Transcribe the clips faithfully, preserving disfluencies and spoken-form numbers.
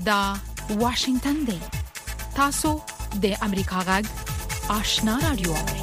دا واشنگتن دی. تاسو د امریکا غږ آشنا رادیو اورئ.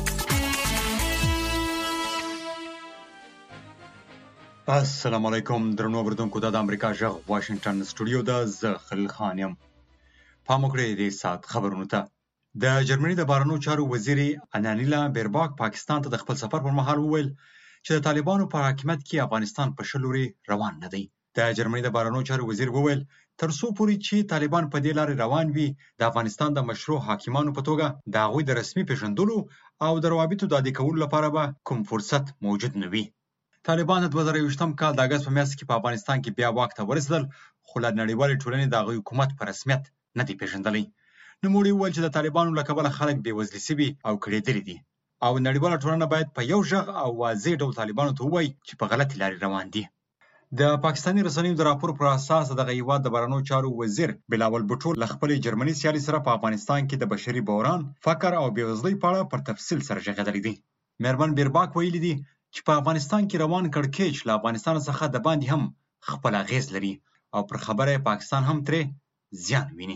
السلام علیکم درنو اوریدونکو، د امریکا غږ واشنگتن سټوډیو د زه خلیل خان یم. پام وکړئ د سات خبرونو ته. د جرمني د بهرنیو چارو وزیر انانیلا بیرباک پاکستان ته د خپل سفر پر مهال وویل چې د طالبانو په حاکمیت کې افغانستان په ښه لوري روان نه دی. د جرمني د بهرنیو چارو وزیر وویل تر څو پورې چې طالبان په دې لارې روان وي، د افغانستان د مشروع حاکمانو په توګه د هغوی د رسمي پیژندلو او د روابطو د عادي کولو لپاره به کوم فرصت موجود نه وي. طالبان د دوه زره یوویشتم کال د اګست په میاشت کې په افغانستان کې بیا واک ته ورسېدل، خو له نړیوالې ټولنې د هغوی حکومت په رسمیت نه دی پیژندلی. نوموړي وویل چې د طالبانو له کبله خلک بېوزلي سوي او کړېدلي دي او نړیواله ټولنه باید په یو غږ او واضح ډول طالبانو ته ووایي چې په غلطې لارې روان دي. د پاکستاني رسنیو د راپور پر اساس دغه هیواد د بهرنیو چارو وزیر بلاول بوټو له خپلې جرمني سیالي سره په افغانستان کې د بشري بحران، فقر او بېوزلۍ په اړه پر تفصیل سره غږېدلی دی. مېرمن بیرباک ویلي دي چې په افغانستان کې روان کړکېچ له افغانستان څخه د باندې هم خپل اغېز لري او پر خبره پاکستان هم ترې زیان ویني.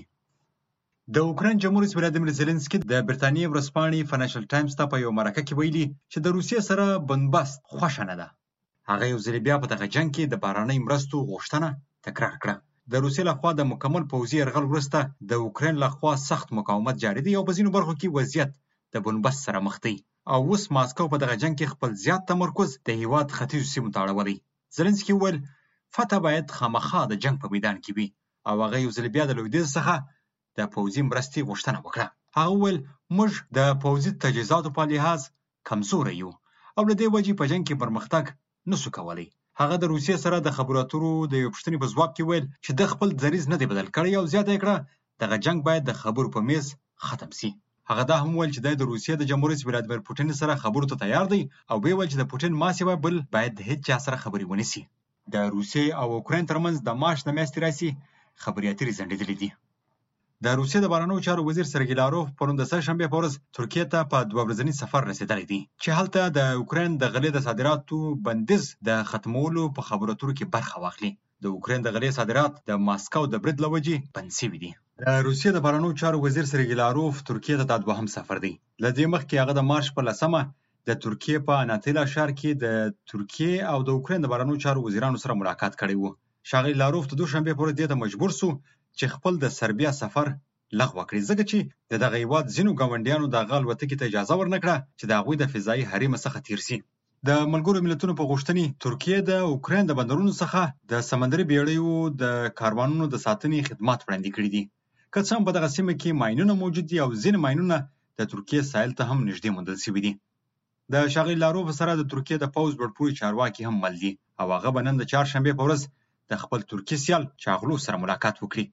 د اوکراین جمهور رئیس ولادیمیر زيلنسکي د برتانیې ورځپاڼې فاینانشل ټایمز ته په یو مرکه کې ویلي چې د روسیې سره بندبست خوښه نه ده. هغه یو ځل بیا په دغه جنګ کې د بهرنۍ مرستو غوښتنه تکرار کړه. د روسیې لخوا د مکمل پوځي یرغل وروسته د اوکراین لخوا سخت مقاومت جاري دی او په ځینو برخو کې وضعیت د بندبست سره مخ دی او اوس ماسکو په دغه جنګ کې خپل زیات تمرکز د هیواد ختیځو سیمو ته اړولی. زيلنسکي وویل فتح باید خامخا د جنګ په میدان کې وي او هغه یو ځل بیا د لویدیځ څخه د پوځي مرستې غوښتنه وکړه. هغه وویل موږ د پوځي تجهیزاتو په لحاظ کمزوری یو او له دې وجې په جنګ کې پرمختګ نسو کولی. هغه د روسیې سره د خبرو اترو د یو پوښتنې په ځواب کې ویل چې د خپل دریځ نه دی بدل کړی او زیاته یې کړه دغه جنګ باید د خبرو په میز ختم سي. هغه دا هم ویل چې د روسیې د جمهور رئیس ولادیمیر پوټین سره خبرو ته تیار دی او ویل چې د پوټین ما سیوا بل باید د هیڅ چا سره خبرې ونه سي. د روسیې او اوکراین ترمنځ د مارچ د میاشتې راهیسې خبرې اترې ځنډېدلې دي. د روسیې د بهرنیو چارو وزیر سرګی لاروف پرون د سهشنبې په ورځ ترکیې ته په دوه ورځني سفر رسېدلی دی چې هلته د اوکراین د غلې د صادراتو بندیز د ختمولو په خبرو اترو کې برخه واخلي. د اوکراین د غلې صادرات د ماسکو د برید له وجې بند شوي دي. د روسیې د بهرنیو چارو وزیر سرګی لاروف ترکیې ته دا دوهم سفر دی. له دې مخکې هغه د مارچ په لسمه د ترکیې په اناتیلا ښار کې د ترکیې او د اوکراین د بهرنیو چارو وزیرانو سره ملاقات کړی و. ښاغلي لاروف د دوشنبې په ورځ دې ته مجبور سو چې خپل د سربیا سفر لغوه کړي ځکه چې د دغه هیواد ځینو ګاونډیانو د هغه الوتکې ته اجازه ورنکړه چې د هغوی د فضایي حریم څخه تیر سي. د ملګرو ملتونو په غوښتنې ترکیې د اوکراین د بندرونو څخه د سمندري بیړیو د کاروانونو د ساتنې خدمات وړاندې کړي دي. که څه هم په دغه سیمه کې ماینونه موجود دي او ځینې ماینونه د ترکیې ساحل ته هم نږدې موندل شوي دي. د ښاغلي لاروف سره د ترکیې د پوځ لوړپوړي چارواکي هم مل دي او هغه به نن د چهارشنبې په ورځ د خپل ترکي سیال چاغلو سره ملاقات وکړي.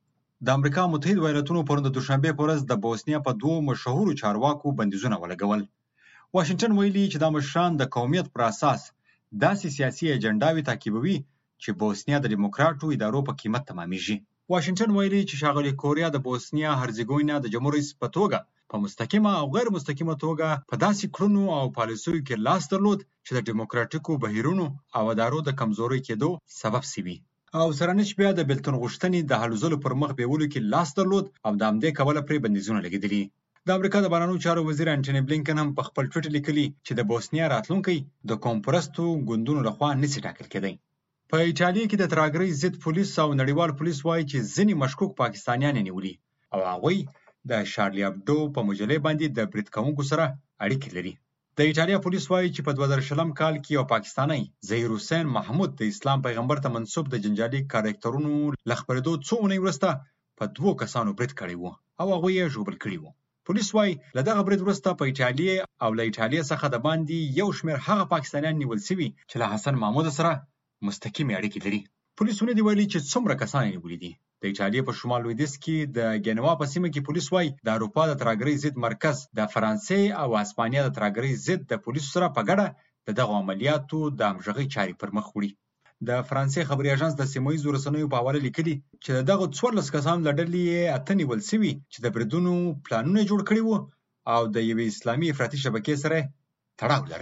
د امریکا متحده ایالاتونو پرون د دوشنبې په ورځ د بوسنیا په دوو مشهورو چارواکو بندیزونه ولګول. واشنگټن ویلي چې دا مشران د قومیت پر اساس داسې سیاسي اجنډاوې تعقیبوي چې بوسنیا د ډیموکراټو ادارو په قیمت تمامیږي. واشنگټن ویلي چې ښاغلي کوریا د بوسنیا هرزګوینا د جمهور رئیس په توګه په مستقیمه او غیر مستقیمه توګه په داسې کړنو او پالیسیو کې لاس درلود چې د ډیموکراټیکو بهیرونو او ادارو د کمزوري کېدو سبب شوي او سرانش بیا د بیلتون غوښتنې د هلوځلو پر مخ بیولو کې لاس درلود او د همدې کبله پرې بندیزونه لګېدلي. د امریکا د بهرنیو چارو وزیر انټوني بلینکن هم په خپل ټویټر لیکلي چې د بوسنیا راتلونکی د قوم پرستو ګوندونو لخوا نشي ټاکل کېدی. په ایټالیا کې د ترهګرۍ ضد پولیس او نړیوال پولیس وایي چې ځینې مشکوک پاکستانیان یې نیولي او هغوی د شارلي ابډو په مجلې باندې د برید کوونکو سره اړیکې لري. د ایټالیا پولیس وایي چې په دوه زره شلم کال کې یو پاکستانی ظهیر حسین محمود د اسلام پیغمبر ته منسوب د جنجالي کاریکټرونو له خپرېدو څو اونۍ وروسته په دوو کسانو برید کړی و او هغوی یې ژوبل کړي وو. پولیس وایي له دغه برید وروسته په ایټالیا او له ایټالیا څخه د باندې یو شمېر هغه پاکستانیان نیول شوي چې له حسن محمود سره مستقیمې اړیکې لري. پولیسونه دی ویلي چې څومره کسان یې نیولي دي. د ایټالیا په شمال لویدیځ کې د ګینوا په سیمه کې پولیس وایي د اروپا د ترهګرۍ ضد مرکز د فرانسې او اسپانیا د ترهګرۍ ضد د پولیسو سره په ګډه د دغو عملیاتو د همغږۍ چارې پر مخ وړي. د فرانسې خبري اژانس د سیمه ییزو رسنیو په حواله لیکلي چې دغه څوارلس کسانو له ډلې اته نیول شوي چې د بریدونو پلانونه جوړ کړي وو او د یوې اسلامي افراطي شبکې سره تړاو لري.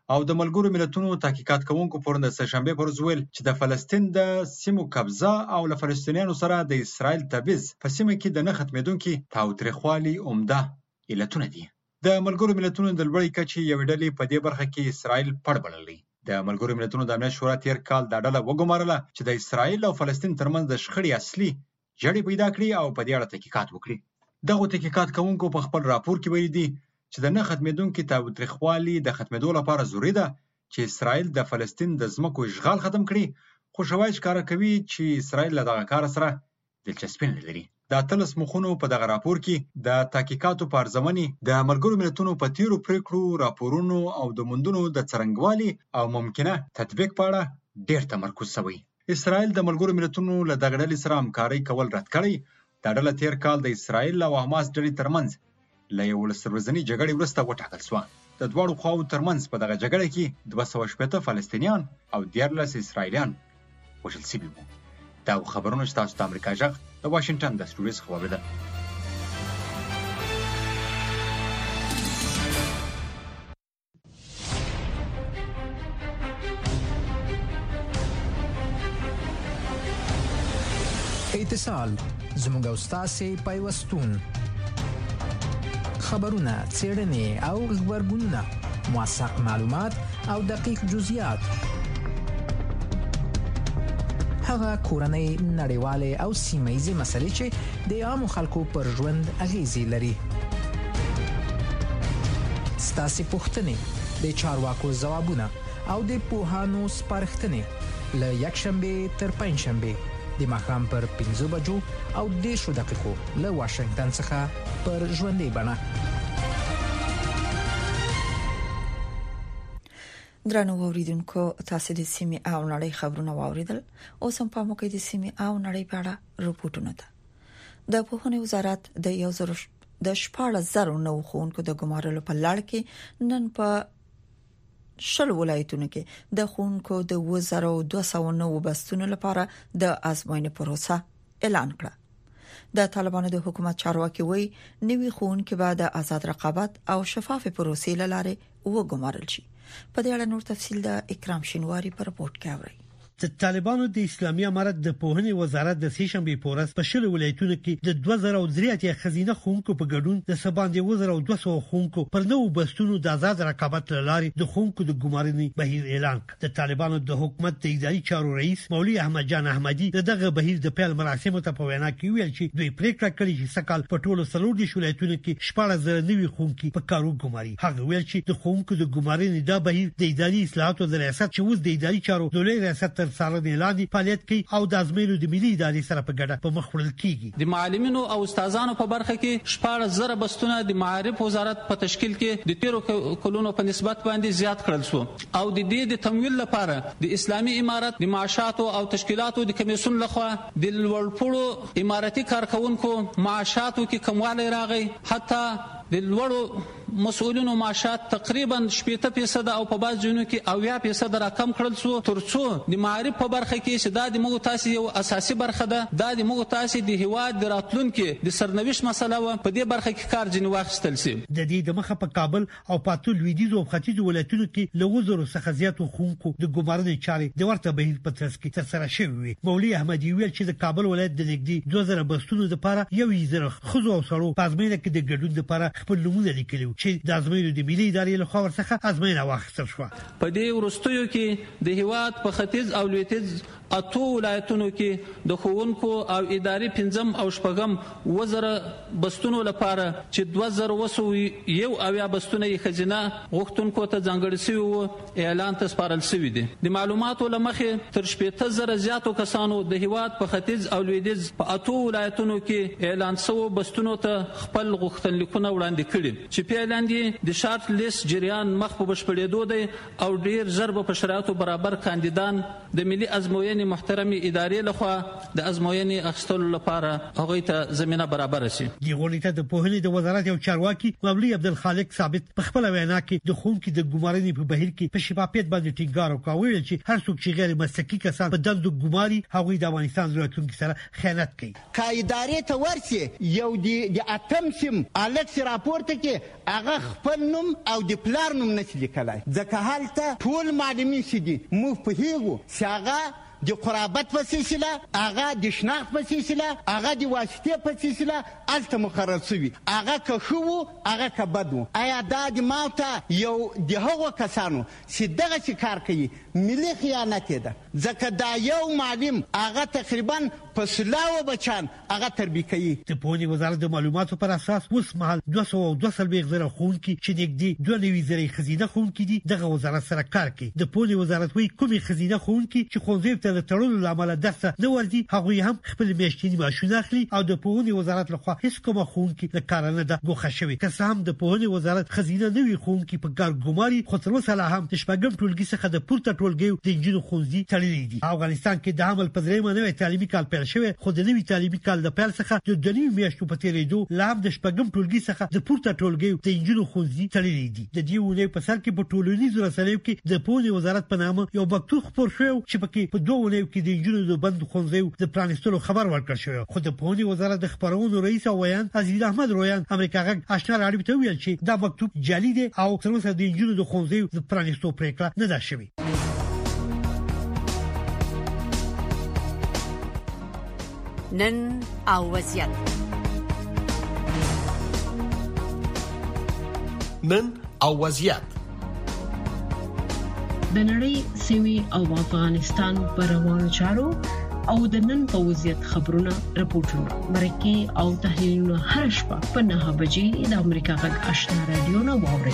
او د ملګرو ملتونو تحقیقات کوونکو پرون د سهشنبه پر ورځ ویل چې د فلسطین د سیمو قبضه او له فلسطینیانو سره د اسرائیل تبعیض په سیمه کې د نه ختمېدونکي تاوتریخوالي عمده علتونه دي. د ملګرو ملتونو د لوړې کچې یوې ډلې په دې برخه کې اسرائیل پړ بللی. د ملګرو ملتونو د امنیت شورا تیر کال دا ډله وګمارله چې د اسرائیل او فلسطین ترمنځ د شخړې اصلي جړې پیدا کړي او په دې اړه تحقیقات وکړي. دغه تحقیقات کوونکو په خپل راپور کې ویلي دي چې د نه ختمېدونکي تاوتریخوالي د ختمېدو لپاره ضروري ده چې اسرائیل د فلسطین د ځمکو اشغال ختم کړي، خو شواهد ښکاره کوي چې اسرائیل له دغه کار سره دلچسپي نه لري. د اتلس مخونو په دغه راپور کې د تحقیقاتو په ارزونې د ملګرو ملتونو په تیرو پریکړو، راپورونو او د موندنو د څرنګوالي او ممکنه تطبیق په اړه ډېر تمرکز شوی. اسرائیل د ملګرو ملتونو له دغه ډلې سره همکارۍ کول رد کړی. دا ډله تیر کال د اسرائیل او حماس ډلې ترمنځ له یولس ورځنۍ جګړې وروسته وټاکل شوه. د دواړو خواوو ترمنځ په دغه جګړه کې دوه سوه شپېته فلسطینیان او دیارلس اسرائیلیان وژل شوي وو. دا خبرونه چې تاسو د امریکا غږ د واشنگټن د سټوډیو څخه واورېدل. اتصال زموږ او ستاسې پیوستون، خبرونه، څېړنې او غبرګونونه، موثق معلومات او دقیق جزئیات، هغه کورنۍ، نړیوالې او سیمه ییزې مسلې چې د عامو خلکو پر ژوند اغیزې لري. ستاسې پوښتنې، د چارواکو ځوابونه او د پوهانو سپارښتنې له یکشنبې تر پنجشنبې د ماښام پر پنځو بجو او دېرشو دقیقو له واشنګټن څخه پر ژوندۍ بڼه. درنو اوریدونکو، تاسو د سیمې او نړۍ خبرونه واوریدل. اوس هم په موګه د سیمې او نړۍ په اړه رپورټونه ده. د پوهنې وزارت د یو زر د شپاړس زره نو ښوونکو د ګمارلو په لړ کې نن په شل ولایتونو کې د ښوونکو د اووه زره دوه سوه نو بستونو لپاره د ازموینې پروسه اعلان کړه. د طالبانو د حکومت چارواکي وایي نوي ښوونکي به د آزاد رقابت او شفاف پروسې لاره وګمارل شي. په دې اړه نور تفصیل د اکرام شینواری په رپورت کې اورئ. د طالبانو د اسلامي امارت د پوهنې وزارت د سهشنبه په ورځ په شل ولایتونو کې د دوه زره درې اتیا خزینه ښوونکو په ګډون د سباندې اووه زره دوه سوه ښوونکو پر نوو بستونو د آزاد رقابت لارې د ښوونکو د ګمارنې بهیر اعلان کړ. د طالبانو د حکومت د اداري چارو رئیس مولوي احمد جان احمدي دغه بهیر د پیل مراسمو ته په وینا کې ویل چې دوی پریکړه کړې چې سکهال په ټولو څلور دېرش ولایتونو کې شپاړس زره نوي ښوونکي په کارو ګماري. هغه ویل چې د ښوونکو د ګمارنې دا بهیر د اداري اصلاحاتو د ریاست چې اوس د اداري چارو د لوی ریاست تر څارنې لاندې فعالیت کوي او د ازموینو د ملي ادارې سره په ګډه په مخ وړل کیږي. د معلمینو او استادانو په برخه کې شپاړس زره بستونه د معارف وزارت په تشکیل کې د تیرو کلونو په نسبت باندې زیات کړل شو او د دې د تمویل لپاره د اسلامي امارت د معاشاتو او تشکیلاتو د کمیسیون لخوا د لوړپوړو اماراتي کارکونکو معاشاتو کې کموالی راغی. حتی د لوړو مسؤلینو معاشات تقریبا شپږ فیصد او په بعض ځینو کې اویا فیصد راکم کړل شو ترڅو د معارف په برخه کې چې دا د موږ تاسو یو اساسي برخه ده، دا د موږ تاسو د هیواد د راتلونکو د سرنوشت مسله و په دې برخه کې کار جن واخیستل شي. د دې د مخه په کابل او پاتو لویدیځ او ختیځ ولایتونو کې له وزرو څخه زیاتو ښوونکو د ګمارنې چارې د ورته بهیر په ترڅ کې ترسره شوې وي. مولوي احمدي ویل چې د کابل ولایت د نږدې دوه زره بستونو لپاره یو زره خزو او سړو په ازموینه کې د ګډون لپاره خپل نمونه لیکلي چې د ازموینو د ملي ادارې له خوا ورڅخه ازموینه واخیستل شوه. په دې وروستیو کې د هیواد په ختیځ او لویدیځ اته ولایتونو کې د ښوونکو او اداري پنځم او شپږم وزره بستونو لپاره چې دوه زره وسو یو اویا بستونه یې خزینه غوښتونکو ته ځانګړي شوي وو اعلان ته سپارل شوي دي. د معلوماتو له مخې تر شپېته زره زیاتو کسانو د هیواد په ختیځ او لویدیځ په اته ولایتونو کې اعلان شوو بستونو ته خپل غوښتنلیکونه وړاندې کړي چې په اعلان دي د شارټ لیست جریان مخ په بشپړېدو دی او ډیر ژر به په شرایطو برابر کاندیدان د ملي ازموینې ازموینې محترمې ادارې لخوا د ازموینې اخیستلو لپاره هغوی ته زمينه برابر شي. د غونډې د پوهنې د وزارت یو چارواکي مولوي عبدالخالق ثابت په خپل وینا کې د خونکو د ګمارنې په بهیر کې په شفافیت باندې ټینګار وکړ چې هر څوک چې غیر مسلکي کسان په دندو ګماري هغوی د افغانستان راتلونکي سره خیانت کوي. که ادارې ته ورسي یو د اتم سیم الکس راپورته کې هغه خپل نوم او د پلار نوم نشي لیکلای ځکه هلته ټول معلومین شي دي مو په هیغو څنګه د قرابت په سلسله هغه د شناخت په سلسله هغه د واسطې په سلسله الته مقرر شوی هغه که خو هغه که بد آیا دا د ماته یو د هغو کسانو چې دغه چې کار کوي ملي خیانت ده ځکه دا یو معلم هغه تقریبا په سلاو بچان هغه تربیه کوي. د پوهنې وزارت د معلوماتو پر اساس اوس مهال دوه سوه دوه څلوېښت زره ښوونکي چې نږدې دوه نوي زره ښځینه ښوونکي دي دغه وزارت سره کار کوي. د پوهنې وزارت وایي کومې ښځینه ښوونکي چې ښوونځیو ته د تړلو له امله درس نه ورځي هغوی هم خپل میاشتني معاشونه اخلي او د پوهنې وزارت لخوا هیڅ کومه ښوونکي له کاره نه ده ګوښه شوې. که څه هم د پوهنې وزارت ښځینه نوي ښوونکي په کار ګماري خو تر اوسه لا هم د شپږم ټولګي څخه د پورته ټولګیو د نجونو ښوونځي تړلي دي. افغانستان کې د حمل په درېیمه نوی تعلیمي کال پیل شوی خو د نوي تعلیمي کال د پیل څخه د دوه نوي میاشتو په تېرېدو لا هم د شپږم ټولګي څخه د پورته ټولګیو د نجونو ښوونځي تړلي دي. د دې اونۍ په سر کې په ټولنیزو رسنیو کې د پوهنې وزارت په نامه یو مکتوب خپور شوی چې پکې په دوه اونیو کې د نجونو د بند ښوونځیو د پرانیستلو خبر ورکړل شوی. خو د پوهنې وزارت د خبرونو رئیس او ویان عزیز احمد رویان امریکا غږ آشنا راډیو ته ویل چې دا مکتوب جعلي دی او تر اوسه د نجونو د ښوونځیو د پرانیستو پریکړه نه ده شوې. نن او وضعیت نن او وضعیت د نړۍ سیمې او افغانستان پر روانو چارو او د نن په وضعیت خبرونه راپورټونه مرکه او تحلیلونه هر شپه په نه بجې د امریکا غږ آشنا راډیو نه واوري.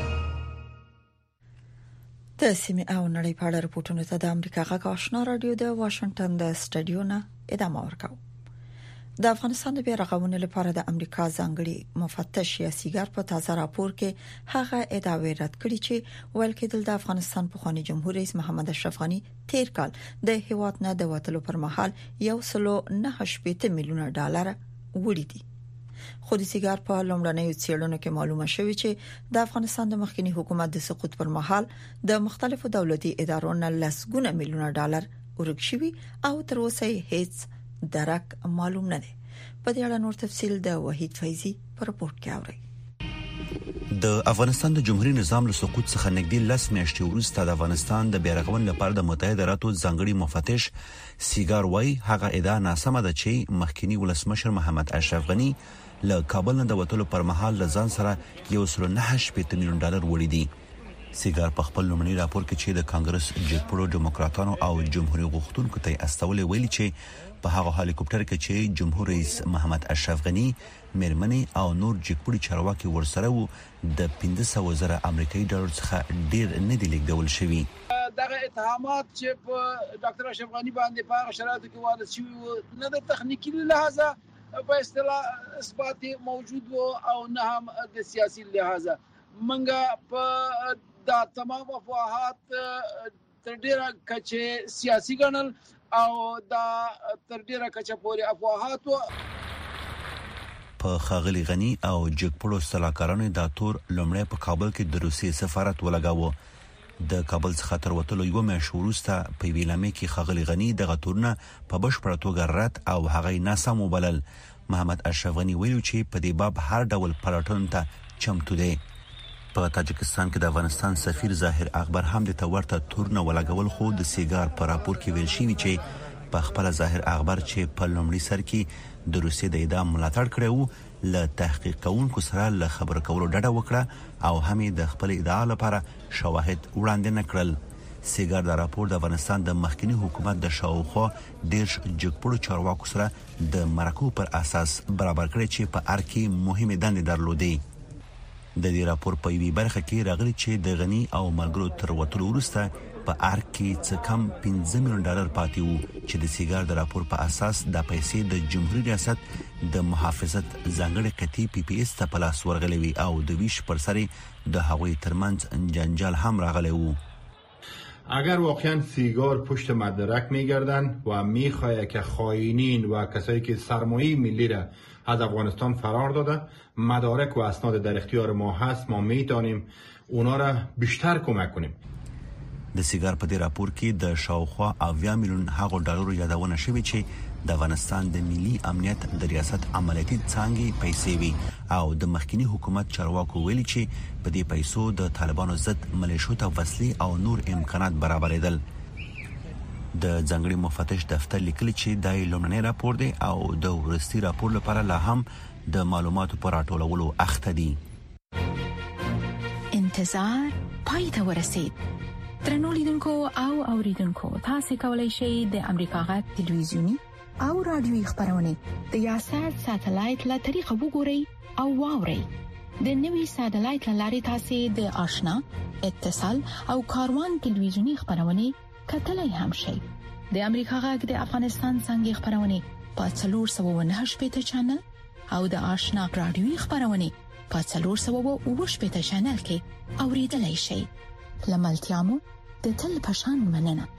د سیمې او نړۍ په اړه راپورټونه ته د امریکا غږ آشنا راډیو د واشنگټن د سټډیو نه ادامه ورکاو. د افغانستان د بیا رغونې لپاره د امریکا ځانګړي مفتش یاسیګر په تازه راپور کې هغه ادعاوې رد کړې چې ویل کېدل د افغانستان پخوانی جمهور رئیس محمد اشرف غنی تیر کال د هیواد نه د وټلو پر مهال یو سلو نه شپږ میلیونه ډالر وړي دي. خو د سیګار په لومړنیو څېړنو کې معلومه شوې چې د افغانستان د مخکنی حکومت د سقوط پر مهال د مختلفو دولتي ادارو نه لسګونه میلیونه ډالر ورک شوي او تر اوسه هیڅ درک معلوم نه دی. په دې اړه نور تفصیل د وحید فیضی په راپور کې اوري. د افغانستان د جمهوریت نظام له سقوط څخه نږدې لس میاشتې وروسته د افغانستان د بیا رغونې لپاره د متحده ایالاتو ځانګړي مفتش سیګار وايي هغه ادعا ناسمه ده چې مخکنی ولسمشر محمد اشرف غنی له کابل نه د وټلو پر مهال له ځان سره یو سل نه شپږ میلیون ډالر وړي دي. سیګار په خپل لومړني راپور کې چې د کانګرس جګپړو دیموکراتانو او جمهوریت غوښتونکو ته استولې ویلي چې په هغه هلیکوپټر کې چې جمهور رئیس محمد اشرف غنی مېرمنې او نور جګپړي چارواکي ورسره وو د پنځه سوه زره امریکایي ډالر څخه ډیر نه دی لیږدول شوی. دغه اتهامات چې په ډاکټر اشرف غنی باندې په هغه شرایطو کې وارد شوي نه د تخنیکی لحاظه په اصطلاح اثبات موجود وو او نه هم د سیاسي لحاظه. منګه په دا تمام افواهات تر ډیره کچه سیاسي ګڼل او دا تر ډیره کچه پورې افواهات وو. په خاغلی غنی او جګپړو سلاکارانو د تور لومړی په کابل کې د روسي سفارت ولګاوه. د کابل څخه تر وټلو یو میاشت وروسته په ویلامه کې خاغلی غنی د غتورنه په بشپړه توګه رد او هغه ناسم وبلل. محمد اشرف غنی ویلو چې په دې باب هر ډول پلټون ته چمتو دی. په تاجکستان کې د افغانستان سفیر ظاهر اکبر هم د تورته تورنه ولګول خو د سیګار په راپور کې ویل شوی چې په خپل ظاهر اکبر چې په لومړي سر کې د روسي د اعدام ملاتړ کړو له تحقیق کوونکو سره له خبر کولو ډډه وکړه او هم د خپل ادعا لپاره شواهد وړاندې نه کړل. سیګار د راپور د افغانستان د مخکنی حکومت د شاوخوا ډیر جګپړو چارواکو سره د مرکو پر اساس برابر کړی چې په ار کې مهمه دندې درلودې. د دې راپور په یوې برخه کې راغلي چې د غنی او ملګرو تر وټلو وروسته په ار کې څه کم پنځه میلیون ډالر پاتې وو چې د سیګار د راپور په اساس د پیسې د جمهوریت ریاست د محافظت ځانګړي کتي پی پی اس ته په لاس ورغلي وي او د ویش پر سر د هغوی ترمنځ جنجال هم راغلی وو. اگر واقعا سیگار پشت مدرک میگردن و میخواه که خائنین و کسایی که سرمایه ملی را از افغانستان فرار داده، مدارک و اسناد در اختیار ما هست، ما میتونیم اونا را بیشتر کمک کنیم. د سیګار په دې راپور کې د شاوخوا اویا میلیون هغو ډالرو یادونه شوې چې د افغانستان د ملي امنیت د ریاست عملیاتي څانګې پیسې وي او د مخکنی حکومت چارواکو ویلي چې په دې پیسو د طالبانو ضد ملیشو ته وسلې او نور امکانات برابرېدل. د ځنګړي مفتش دفتر لیکلي چې دا لومړنی راپور دی او د ورستي راپور لپاره لا هم د معلوماتو پر راټولولو اخته دي. انتظار پای ته ورسید. درنو لیدونکو او اوریدونکو، تاسو کولی شئ د امریکا غږ ټلویزیونی او رادیوي خبرونه د یاشر ساتلایت له طریقو وګورئ او واورئ. د نوي ساتلایت لارې تاسو د آشنا، اتصال او کاروان ټلویزیونی خبرونه کتلای هم شئ. د امریکا غږ د افغانستان څنګه خبرونه په څلور سوه نه شپږ چینل او د آشنا رادیوي خبرونه په څلور سوه اووه شپږ چینل کې اوریدلای شئ. لملتیامو د تل پشان مننه.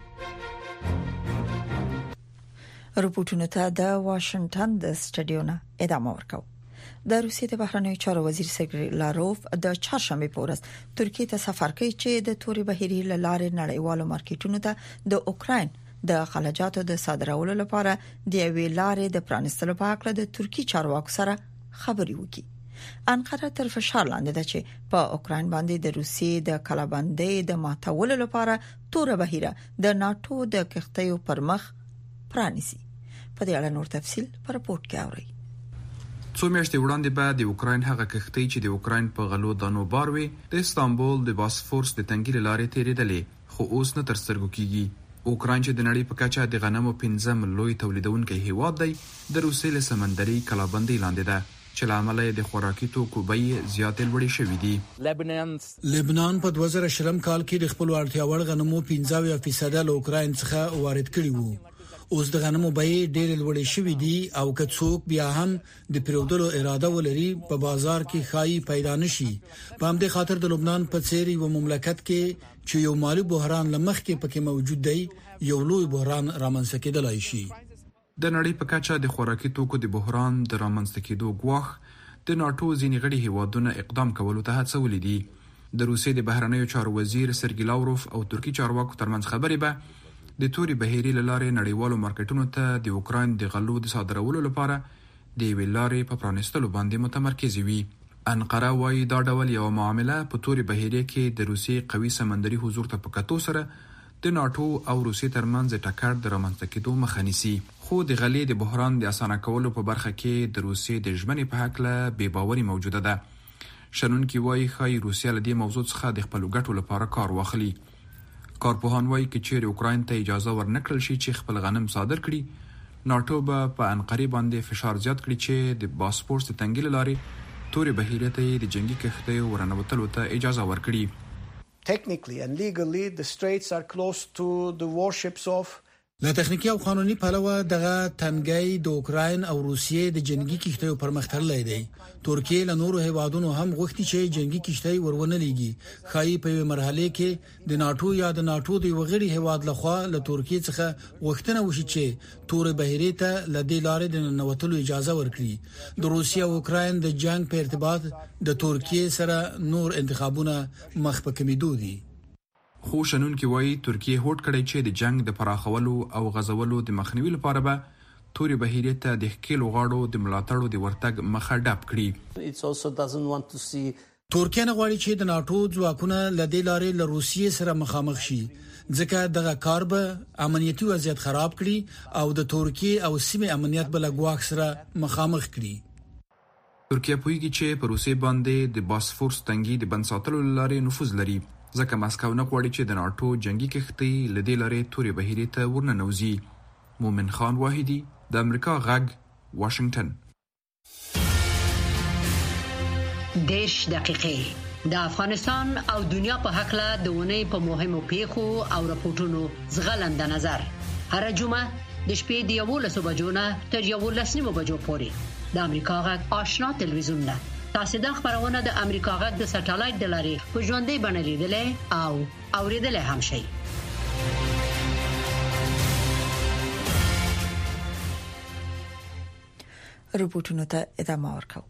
رپورټونه ته د واشنگټن د سټډیو نه ادامه ورکاو. د روسیې د بهرنیو چارو وزیر سرګی لاروف د چهارشنبه په ورځ ترکیه ته سفر کوي چې د توري بهيري لارې نړیوالو مارکیټونو ته د اوکراین د خلجاتو د صادرولو لپاره د وی لارې د پرانستلو په اړه د ترکی چارواکو سره خبري وکړي. انقره تر فشار لاندې ده چې په اوکراین باندې د روسیې د کلابندۍ د ماتولو لپاره تور بهيره د ناتو د کښتیو پر مخ پرانیسي. په دې اړه نور تفصيل په رپورت کې اورئ. څو میاشتې وړاندې بعد د اوکراین هغه کښتۍ چې د اوکراین په غلو دانو باروي د استانبول د باسفورس د تنګي لارې تیرېدلې، خو اوس نه تر سترګو کیږي. اوکراین چې د نړۍ په کچه د غنمو پنځم لوی تولیدونکی هیواد دی، د روسیې له سمندري کلابندۍ لاندې ده چې لامل یې د خوراکي توکو بیې زیاتې لوړې شوې دي. لبنان په دوه زره شلم کال کې د خپل اړتیا وړ غنمو پنځه اویا فیصد له اوکراین څخه وارد کړي وو. اوس د غنمو بیې ډېرې لوړې شوې دي او که څوک بیا هم د پیرودلو اراده ولري په بازار کې خای پیدا نشي. په همدې خاطر د لبنان په څېر یو مملکت کې چې یو مالی بحران لمخ کې پکې موجود دی، یو لوی بحران رامنځته کېدلای شي. د نړۍ په کچه د خوراکي توکو د بحران د رامنځته کېدو ګواښ د ناتو ځینې غړي هیوادونه اقدام کولو ته هڅولې دي. د روسیې د بهرنیو چارو وزیر سرګی لاوروف او ترکی چارواکو ترمنځ خبرې به د توري بهيري لارې نړیوالو مارکیټونو ته د اوکراین د غلو د صادرولو لپاره د وی لارې په پرانستلو باندې متمرکز وي. انقره وايي دا ډول یو معامله په توري بهيري کې د روسیې قوي سمندري حضور ته په کتو سره د ناتو او روسیې ترمنځ ټکر د رامنځته کېدو مخه نیسي. خو د غلې د بحران د اسانه کولو په برخه کې د روسیې د ژمنې په هکله بې باوري موجوده ده. شنونکي وايي ښایي روسیه له دې موضوع څخه د خپلو ګټو لپاره کار واخلي. کارپوهان وايي چې چیرې اوکراین ته اجازه ورنکړل شي چې خپل غنم صادر کړي، ناتو به په انقره باندې فشار زیات کړي چې د باسفورس د تنګي لارې توري بهيره ته د جنگي کښتیو ورنوتلو ته اجازه ورکړي. Technically and legally, the straits are close to the warships of له تخنیکی او قانوني پلوه دغه تنګي د اوکراین او روسیې د جنگي کښتیو پر مخ تړلې دی. ترکیه له نورو هیوادونو هم غوښتي چې جنگي کښتۍ ورونه لیږي. خایي په مرحله کې د ناتو یا د ناتو د وغړي هیواد لخوا له ترکیه څخه غوښتنه وشي چې تور بهيري ته له دې لارې د نوتلو اجازه ورکړي. د روسیې او اوکراین د جنگ په ارتباط د ترکیه سره نور انتخابونه مخ په کمیدو دي. خو شنونکي وايي ترکیه هوډ کړی چې د جنگ د پراخولو او غزولو د مخنیوي لپاره به توري بهيري ته د ښکیلو غاړو د ملاتړو د ورتګ مخه ډاب کړي. ترکیه نه غواړي چې د ناتو ځواکونه له دې لارې له روسیې سره مخامخ شي، ځکه دغه کار به امنیتي وضعیت خراب کړي او د ترکیه او سیمې امنیت به له ګواښ سره مخامخ کړي. ترکیه پوهیږي چې په روسیې باندې د باسفورس تنګي د بند ساتلو لارې نفوذ لري، ځکه ماسکو نه غواړي چې د ناتو جنگي کښتۍ له دې لارې توري بهيري ته ورننوځي. مومن خان واحدي، د امریکا غږ، واشنگټن. دیش دقیقې د افغانستان او دنیا په حقله د ونې په مهمو پیښو او راپورټونو زغلنده نظر هر جمعه د شپې د یولسو بجو نه تر یولس نیمو بجو پورې د امریکا غږ آشنا تلویزیون نه تاسو د خبرونه د امریکا غږ د سټلایټ د لارې په ژوندۍ بڼه لیدلې او اوریدلې هم شئ. رپورټونو ته ادامه ورکاو.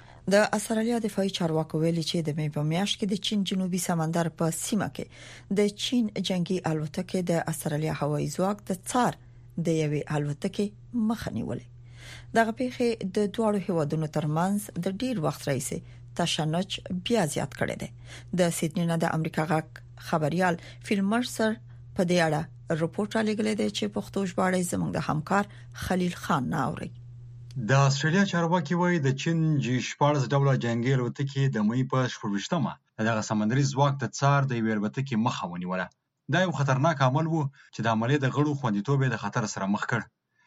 د استرالیا دفاعي چارواکو ویلي چې د مې په میاشت کې د چین جنوبي سمندر په سیمه کې د چین جنگي الوتکې د استرالیا هوایي ځواک د څار د یوې الوتکې مخه نیولې. دغه پیښه د دوه هیوادونو ترمنځ د ډیر وخت راهیسې تشنج بیا زیات کړی دی. د سیدنی نه د امریکا غاک خبريال فیل مرسر په دې اړه رپورټ را لګلې دی چې پښتو ژباړې زموږ د همکار خلیل خان ناوري. د استرالیا چارواکي وایي د چین جی شپاړس ډوله جنگي الوتکې د مې په شپږشتمه دغه سمندري ځواک د څار د یوې الوتکې مخه ونیوله. دا یو خطرناک عمل وو چې د عملیې د غړو خوندیتوب د خطر سره مخ کړ.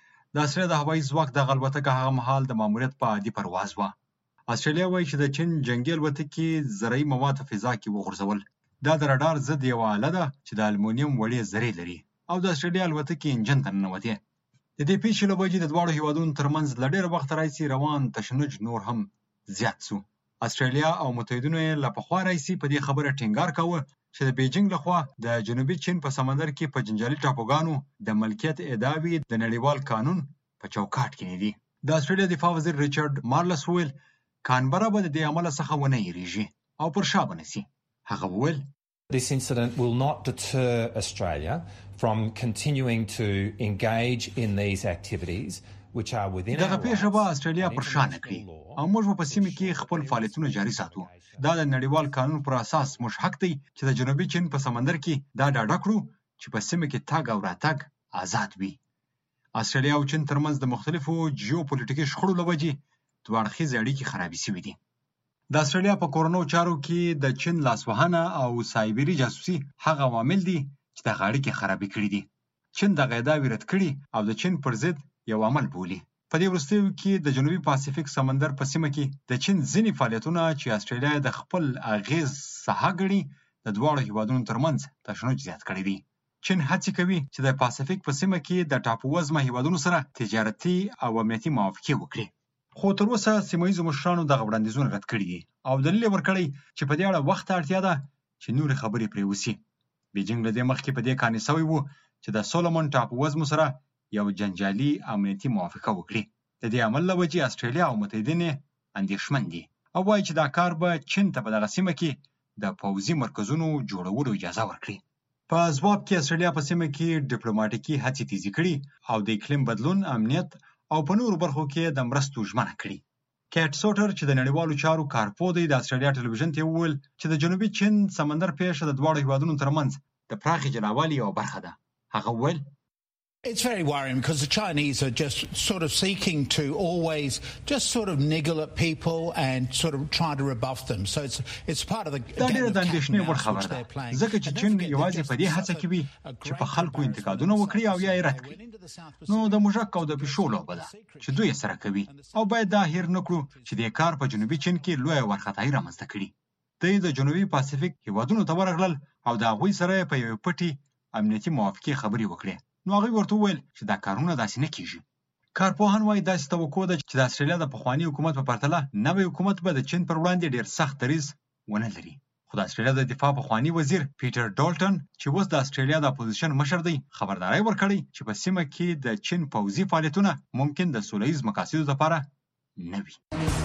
د استرالیا د هوایي ځواک د الوتکه هغه مهال د ماموریت په عادي پرواز و. استرالیا وایي چې د چین جنگي الوتکې زرعي مواد په فضا کې وغورځول. دا د رادار ضد یو آله ده چې د المونیم وړې ذرې لري او د استرالیا الوتکې انجن ته ننوتې. د دې پیښې له وجې د دواړو هیوادونو ترمنځ له ډېر وخت راهیسې روان تشنج نور هم زیات شو. استرالیا او متحدینو یې له پخوا راهیسې په دې خبره ټینګار کاوه چې د بیجینګ لخوا د جنوبي چین په سمندر کې په جنجالي ټاپوګانو د ملکیت ادعاوې د نړیوال قانون په چوکاټ کې نه دي. د استرالیا دفاع وزیر ریچارډ مارلس ویل کانبرا به د دې عمل څخه ونه یریږي او پر شا بنسي. هغه ویل This incident will not deter Australia from continuing to engage in these activities which are within دغه پیښه به استرالیا پر شا نه کړي او موږ په سیمه کې خپل فعالیتونه جاري ساتو. دا د نړیوال قانون پر اساس موږ حق دی چې د جنوبي چین په سمندر کې دا ډاډه کړو چې په سیمه کې تاګ او راتګ آزاد وي. استرالیا او چین ترمنځ د مختلفو جیوپولیټیکي شخړو له وجې دوه اړخیزې اړیکې خرابې شوې دي. د استرالیا په کورونو چارو کې د چین لاسوهنه او سایبری جاسوسي هغه عوامل دي چې د اړیکې خرابې کړې دي. چین د غیدا ویرت کړي او د چین پر ضد یو عمل بولي. په دې وروستیو کې د جنوبي پاسفیک سمندر په سیمه کې د چین ځینې فعالیتونه چې استرالیا د خپل اغیز ساحه ګڼي د دواړو هیوادونو ترمنځ تشنج زیات کړی دی. چین هڅه کوي چې د پاسفیک په سیمه کې د ټاپووزمه هیوادونو سره تجارتي او امنیتي موافقې وکړي. خو تر اوسه سیمه ییزو مشرانو دغه وړاندیزونه رد کړي دي او دلیل ورکړی چې په دې اړه وخت اړتیا ده چې نور خبرې پرې وسی. بیجینګ له دې مخکې په دې قانع شوی وو چې د سولومون ټاپووزمو سره یو جنجالي امنیتي موافقه وکړي. د دې عمل له وجې استرالیا او متحدین اندېښمن دي او وایي چې دا کار به چین ته په دغه سیمه کې د پوځي مرکزونو جوړولو اجازه ورکړي. په ځواب کې استرالیا په سیمه کې ډیپلوماټیکي هڅې تیزې کړي او د اقلیم بدلون، امنیت او په نورو برخو کې د مرستو ژمنه کړي. کیټ سوټر چې د نړیوالو چارو کارپو دی د استرالیا ټلویزیون ته وویل چې د جنوبي چین سمندر پیښه د دواړو هیوادونو ترمنځ د پراخې جلاوالي یوه برخه ده. هغه وویل It's very worrying because the Chinese are just sort of seeking to always just sort of niggle at people and sort of try to rebuff them. So it's it's part of the دا ډېره د اندېښنې وړ خبره ده ځکه چې چین یوازې په دې هڅه کې وي چې په خلکو انتقادونه وکړي او یا یې رد کړي. نو د موږک او د پیشو لوبه ده چې دوی یې سره کوي او باید دا هیر نه کړو چې دې کار په جنوبي چین کې لویه وارخطایي رامنځته کړي. دوی د جنوبي پاسفیک هیوادونو ته ورغلل او د هغوی سره په یوې پټې امنیتي موافقې خبرې وکړې. نو هغوی ورته وویل چې دا کارونه داسې نه کیږي. کارپوهان وایي داسې توقع ده چې د استرالیا د پخواني حکومت په پرتله نوی حکومت به د چین پر وړاندې ډېر سخت دریځ ونه لري. خو د استرالیا د دفاع پخواني وزیر پیټر ډالټن چې اوس د استرالیا د اپوزیشن مشر دی خبرداری ورکړی چې په سیمه کې د چین پوځي فعالیتونه ممکن د سوله ییز مقاصدو لپاره نه وي.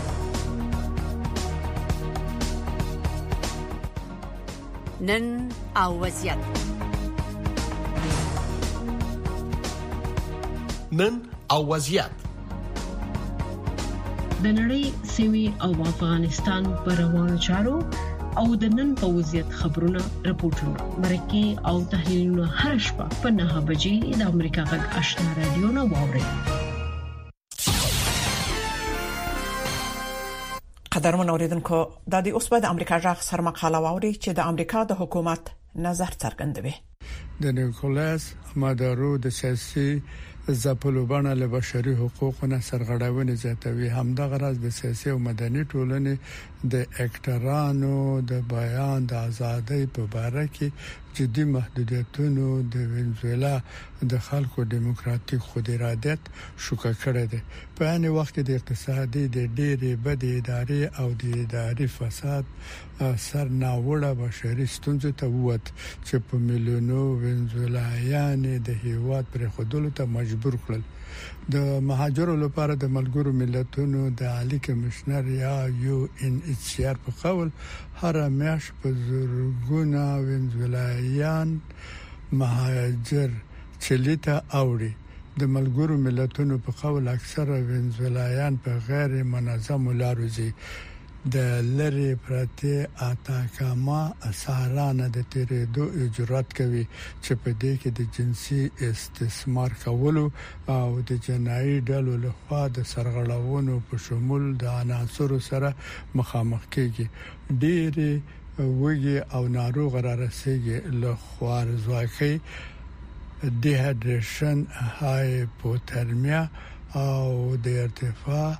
نن او وضعیت نن او وضعیت د نړۍ سیمې او افغانستان پر روانو چارو او د نن په وضعیت خبرونه راپورټونه مرکه او تحلیلونه هر شپه په نه بجې د امریکا غږ آشنا رادیو نو واوري. قدرمن اوریدونکو د دې اوس په د امریکا غږ سر مقاله واوري چې د امریکا د حکومت نظر څرګندوي. د نیکولاس مادورو د سیاسي ځپلوبانه له بشري حقوقو نه سرغړاونې زیاتوي. همدغه راز د سیاسي او مدني ټولنې د اکټرانو د بیان د ازادۍ په اړه کې جدي محدودیتونو د وینزویلا د خلکو دیموکراتیک خود ارادت شوکه کړی دی. په ان وخت کې د اقتصادي د ډېرې بد ادارې او د اداري فساد سر ناوړه بشري ستونزې ته ووت چې په میلیونو وینزویلایان د هیواد پر خودلو ته مجبور کړل. د مهاجرو لپاره د ملګرو ملتونو د عالی کمشنر یا یو ان ایچ سی آر په قول هر میاشت په زرګونه وینزویلایان مهاجر چلیته اوړي. د ملګرو ملتونو په قول اکثره وینزویلایان په غیر منظم لارو ځي. د لری پرته اتاکاما اسارانه د تیرېدو اجرات کوي چې په دې کې د جنسي استثمار کولو او د جنایي ډلو لخوا د سرغړاونو په شمول د عناصرو سره مخامخ کیږي. ډېری وګي او ناروغ را رسیږي له خوارزواکۍ، ډیهایډریشن، هایپوترمیا او د ارتفاع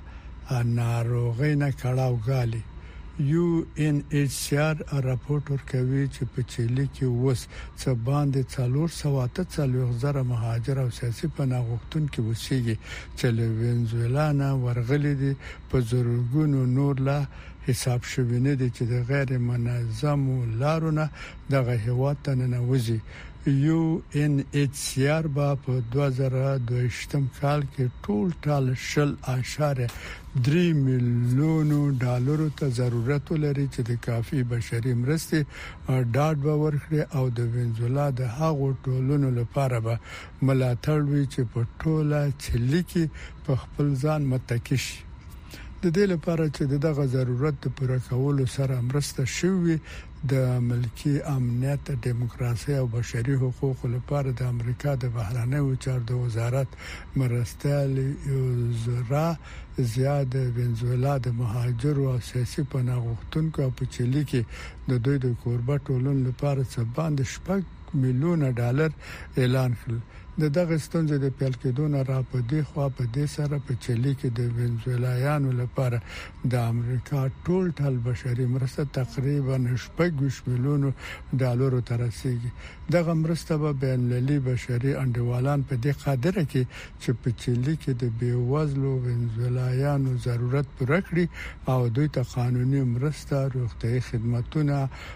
ناروغۍ نه کړهو غالي. یو ان ایچ سی آر راپورټ ورکوي چې په چیلي کې اوس څه باندې څلور سوه اته څلوېښت زره مهاجر او سیاسي پناه غوښتونکي اوسېږي چې له وینزویلا نه ورغلي دي. په زرګونو نور لا حساب شوي نه دي چې د غیر منظمو لارو نه دغه هیواد ته ننوځي. یو ان ایچ سی آر با په دوه زره دوه کال کې ټول ټال شل اشاره درې میلیونو ډالرو ته ضرورت لري چې د کافي بشري مرستې ډاډ به ورکړي او د وینزویلا د هغو ټولونو لپاره به ملاتړ وي چې په ټوله چلی کې په خپل ځان متکی شي. د دې لپاره چې دغه ضرورت د پوره کولو سره مرسته شوي د ملکی امنیت، دیموکراسي او بشري حقوقو لپاره د امریکا د بهرنیو چارو د وزارت مرستیال یوزرا زیاد وینزویلا د مهاجرو او سیاسي پناه غوښتونکو په چلی کې د دوی د کوربه ټولنې لپاره څه باندې شپږ میلیونه ډالر اعلان کړل. د دغه ستونزې د پیل کېدو نه را په دې خوا په دې سره په چلی کې د وینزویلایانو لپاره د امریکا ټول ټال بشري مرسته تقریبا شپږ میلیونه ډالرو ته رسیدي. دغه مرسته به بین المللي بشري انډیوالان په دې قادر کې چې په چلی کې د بیوزلو وینزویلایانو ضرورت پوره کړي او دوی ته قانوني مرسته، روغتيایي خدماتونه،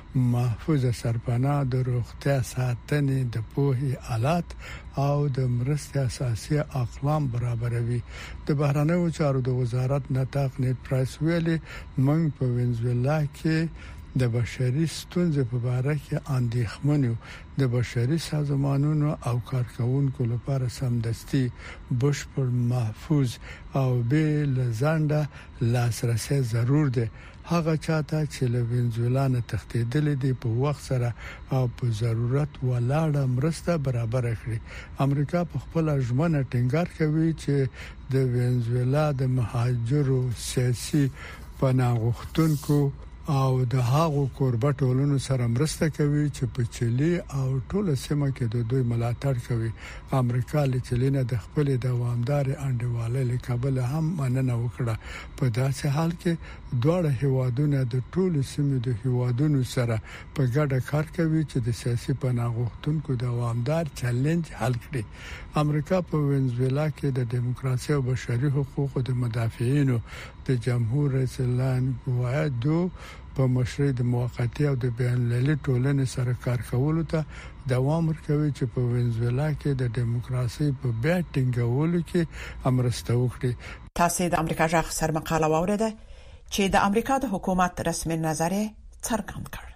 محفوظ سرپناه، د روغتیا ساتنې، د پوهې آلات او د مرستې اساسي اقلام برابروي. د بهرنیو چارو د وزارت نطاق نیټ پرایس ویلي موږ په وینزویلا کې د بشري ستونزې په اړه کې اندېښمن یو. د بشري سازمانونو او کارکونکو لپاره سمدستي بشپړ محفوظ او بل ځنډه لاسرسي ضرور دی. هغه چاته چې له وینزویلا نه تښتېدل دي په وخت سره او په ضرورت ولاړه مرسته برابر کړي. امریکا په خپل ژمنه ټینګار کوي چې د وینزویلا د مهاجرو، سیاسي پناه غوښتونکو او د هغو کوربه ټولنو سره مرسته کوي چې په چلی او ټول سیمه کې د دوی ملاتړ کوي. امریکا له چلی نه د خپل دوامدار انډیوالۍ له کابل هم مننه وکړه. په داسې حال کې دواړه هیوادونه د ټول سیمې د هیوادونو سره په ګډه کار کوي چې د سیاسي پناه غوښتونکو دوامدار چیلنج حل کړي. امریکا په وینزویلا کې د دیموکراسي او بشري حقوقو د مدافعینو د جمهور رئیس لان ګوایدو په مشرۍ د موقتی او د بین المللي ټولنې سره کار کولو ته دوام ورکوي چې په وینزویلا کې د دیموکراسي په بیا ټینګولو کې امرسته وکړي. تاسو د امریکا ځخ سر مقاله واوریده چې د امریکا د حکومت رسمي نظر څرګند کړ.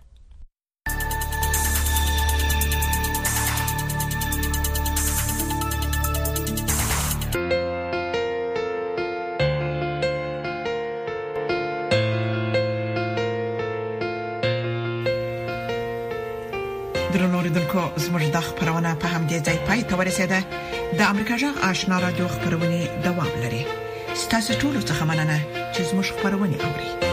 درنوریدونکو زموږ د خبرونه په همدې ځای پای ته ورسیده. د امریکا جغ آشنا رادیو خبرونه دوام لري. ستاسو ټول څه مننه چې زموږ خبرونه اوري.